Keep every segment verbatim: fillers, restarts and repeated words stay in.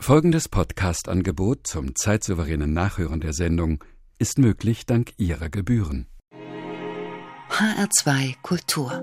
Folgendes Podcast-Angebot zum zeitsouveränen Nachhören der Sendung ist möglich dank Ihrer Gebühren. H R zwei Kultur.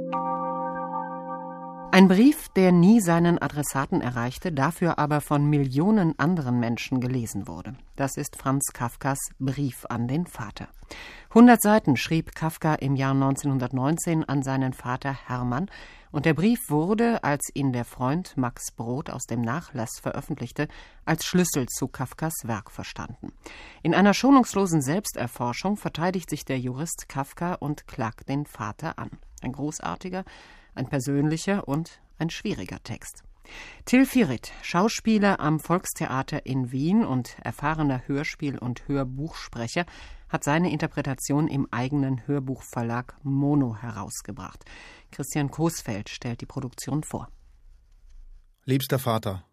Ein Brief, der nie seinen Adressaten erreichte, dafür aber von Millionen anderen Menschen gelesen wurde. Das ist Franz Kafkas Brief an den Vater. Hundert Seiten schrieb Kafka im Jahr neunzehnhundertneunzehn an seinen Vater Hermann, und der Brief wurde, als ihn der Freund Max Brod aus dem Nachlass veröffentlichte, als Schlüssel zu Kafkas Werk verstanden. In einer schonungslosen Selbsterforschung verteidigt sich der Jurist Kafka und klagt den Vater an. Ein großartiger, ein persönlicher und ein schwieriger Text. Till Fierit, Schauspieler am Volkstheater in Wien und erfahrener Hörspiel- und Hörbuchsprecher, hat seine Interpretation im eigenen Hörbuchverlag Mono herausgebracht. Christian Coesfeld stellt die Produktion vor. Liebster Vater,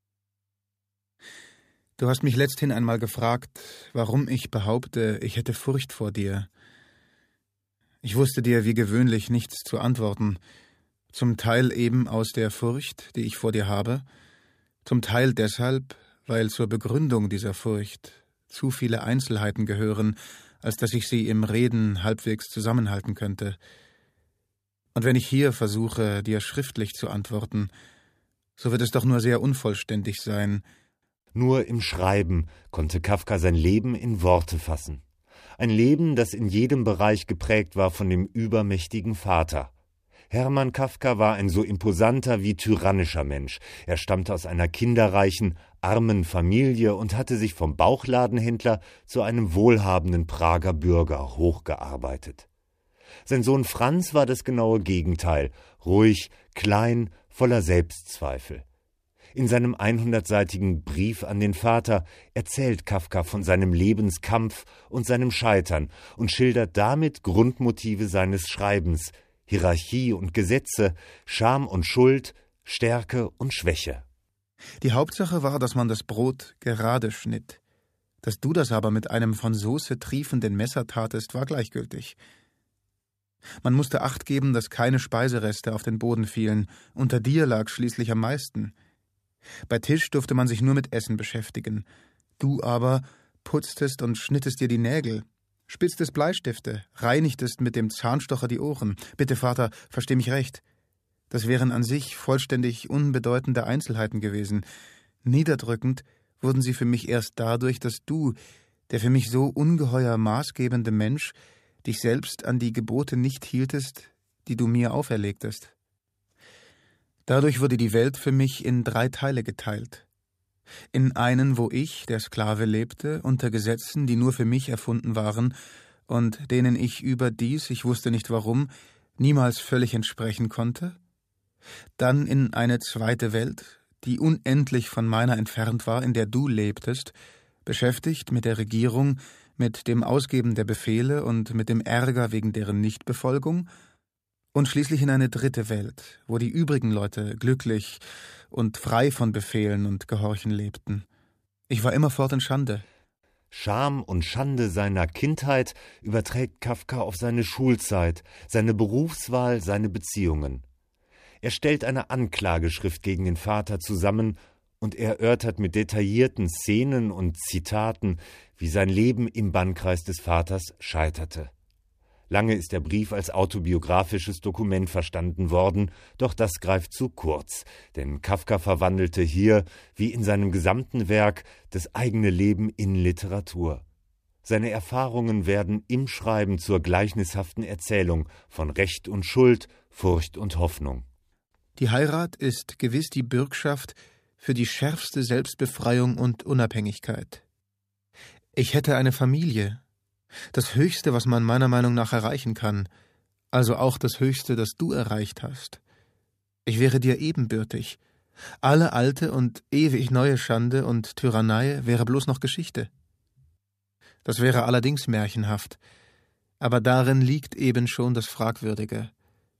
du hast mich letzthin einmal gefragt, warum ich behaupte, ich hätte Furcht vor dir. Ich wusste dir wie gewöhnlich nichts zu antworten, zum Teil eben aus der Furcht, die ich vor dir habe, zum Teil deshalb, weil zur Begründung dieser Furcht zu viele Einzelheiten gehören, als dass ich sie im Reden halbwegs zusammenhalten könnte. Und wenn ich hier versuche, dir schriftlich zu antworten, so wird es doch nur sehr unvollständig sein. Nur im Schreiben konnte Kafka sein Leben in Worte fassen. Ein Leben, das in jedem Bereich geprägt war von dem übermächtigen Vater. Hermann Kafka war ein so imposanter wie tyrannischer Mensch. Er stammte aus einer kinderreichen, armen Familie und hatte sich vom Bauchladenhändler zu einem wohlhabenden Prager Bürger hochgearbeitet. Sein Sohn Franz war das genaue Gegenteil, ruhig, klein, voller Selbstzweifel. In seinem hundertseitigen Brief an den Vater erzählt Kafka von seinem Lebenskampf und seinem Scheitern und schildert damit Grundmotive seines Schreibens, Hierarchie und Gesetze, Scham und Schuld, Stärke und Schwäche. Die Hauptsache war, dass man das Brot gerade schnitt. Dass du das aber mit einem von Soße triefenden Messer tatest, war gleichgültig. Man musste Acht geben, dass keine Speisereste auf den Boden fielen. Unter dir lag schließlich am meisten. Bei Tisch durfte man sich nur mit Essen beschäftigen. Du aber putztest und schnittest dir die Nägel, spitztest Bleistifte, reinigtest mit dem Zahnstocher die Ohren. Bitte, Vater, versteh mich recht. Das wären an sich vollständig unbedeutende Einzelheiten gewesen. Niederdrückend wurden sie für mich erst dadurch, dass du, der für mich so ungeheuer maßgebende Mensch, dich selbst an die Gebote nicht hieltest, die du mir auferlegtest. Dadurch wurde die Welt für mich in drei Teile geteilt. In einen, wo ich, der Sklave, lebte, unter Gesetzen, die nur für mich erfunden waren und denen ich überdies, ich wusste nicht warum, niemals völlig entsprechen konnte. Dann in eine zweite Welt, die unendlich von meiner entfernt war, in der du lebtest, beschäftigt mit der Regierung, mit dem Ausgeben der Befehle und mit dem Ärger wegen deren Nichtbefolgung, und schließlich in eine dritte Welt, wo die übrigen Leute glücklich und frei von Befehlen und Gehorchen lebten. Ich war immerfort in Schande. Scham und Schande seiner Kindheit überträgt Kafka auf seine Schulzeit, seine Berufswahl, seine Beziehungen. Er stellt eine Anklageschrift gegen den Vater zusammen und erörtert mit detaillierten Szenen und Zitaten, wie sein Leben im Bannkreis des Vaters scheiterte. Lange ist der Brief als autobiografisches Dokument verstanden worden, doch das greift zu kurz, denn Kafka verwandelte hier, wie in seinem gesamten Werk, das eigene Leben in Literatur. Seine Erfahrungen werden im Schreiben zur gleichnishaften Erzählung von Recht und Schuld, Furcht und Hoffnung. Die Heirat ist gewiss die Bürgschaft für die schärfste Selbstbefreiung und Unabhängigkeit. Ich hätte eine Familie, das Höchste, was man meiner Meinung nach erreichen kann, also auch das Höchste, das du erreicht hast. Ich wäre dir ebenbürtig. Alle alte und ewig neue Schande und Tyrannei wäre bloß noch Geschichte. Das wäre allerdings märchenhaft, aber darin liegt eben schon das Fragwürdige.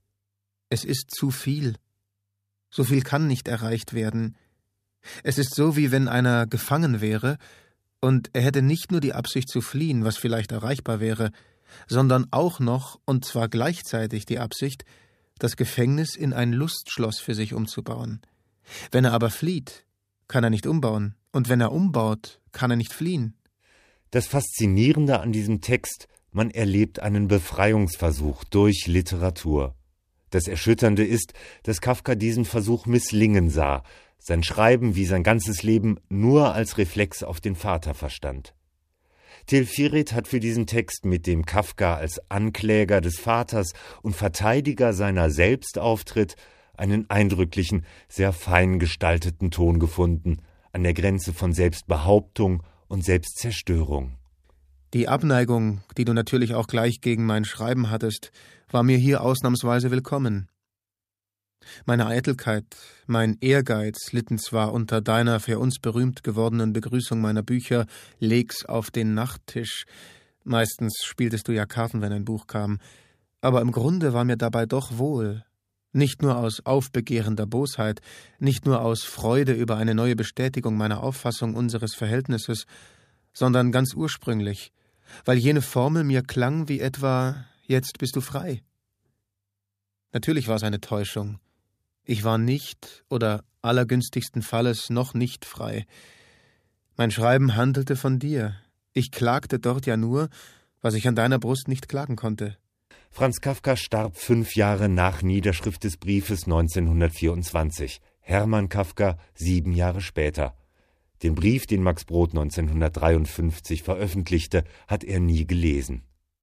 Es ist zu viel. So viel kann nicht erreicht werden. Es ist so, wie wenn einer gefangen wäre, und er hätte nicht nur die Absicht zu fliehen, was vielleicht erreichbar wäre, sondern auch noch, und zwar gleichzeitig die Absicht, das Gefängnis in ein Lustschloss für sich umzubauen. Wenn er aber flieht, kann er nicht umbauen. Und wenn er umbaut, kann er nicht fliehen. Das Faszinierende an diesem Text: Man erlebt einen Befreiungsversuch durch Literatur. Das Erschütternde ist, dass Kafka diesen Versuch misslingen sah, sein Schreiben wie sein ganzes Leben nur als Reflex auf den Vater verstand. Til Firet hat für diesen Text, mit dem Kafka als Ankläger des Vaters und Verteidiger seiner selbst auftritt, einen eindrücklichen, sehr fein gestalteten Ton gefunden, an der Grenze von Selbstbehauptung und Selbstzerstörung. Die Abneigung, die du natürlich auch gleich gegen mein Schreiben hattest, war mir hier ausnahmsweise willkommen. Meine Eitelkeit, mein Ehrgeiz litten zwar unter deiner für uns berühmt gewordenen Begrüßung meiner Bücher »Leg's auf den Nachttisch«, meistens spieltest du ja Karten, wenn ein Buch kam, aber im Grunde war mir dabei doch wohl, nicht nur aus aufbegehrender Bosheit, nicht nur aus Freude über eine neue Bestätigung meiner Auffassung unseres Verhältnisses, sondern ganz ursprünglich, weil jene Formel mir klang wie etwa »Jetzt bist du frei«. Natürlich war es eine Täuschung. Ich war nicht oder allergünstigsten Falles noch nicht frei. Mein Schreiben handelte von dir. Ich klagte dort ja nur, was ich an deiner Brust nicht klagen konnte. Franz Kafka starb fünf Jahre nach Niederschrift des Briefes neunzehnhundertvierundzwanzig. Hermann Kafka sieben Jahre später. Den Brief, den Max Brod neunzehnhundertdreiundfünfzig veröffentlichte, hat er nie gelesen.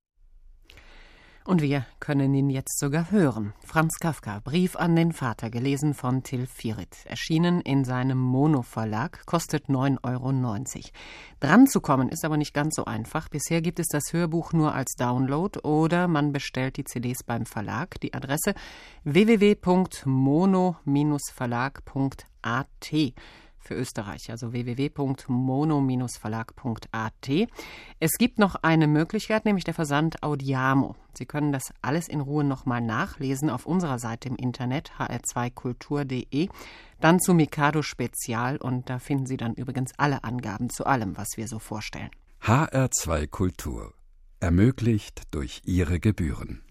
Und wir können ihn jetzt sogar hören. Franz Kafka, Brief an den Vater, gelesen von Til Firet. Erschienen in seinem Mono-Verlag, kostet neun Euro neunzig. Dran zu kommen ist aber nicht ganz so einfach. Bisher gibt es das Hörbuch nur als Download oder man bestellt die C Ds beim Verlag. Die Adresse w w w punkt mono verlag punkt a t. Für Österreich, also w w w punkt mono verlag punkt a t. Es gibt noch eine Möglichkeit, nämlich der Versand Audiamo. Sie können das alles in Ruhe nochmal nachlesen auf unserer Seite im Internet h r zwei kultur punkt d e, dann zu Mikado Spezial, und da finden Sie dann übrigens alle Angaben zu allem, was wir so vorstellen. H R zwei Kultur. Ermöglicht durch Ihre Gebühren.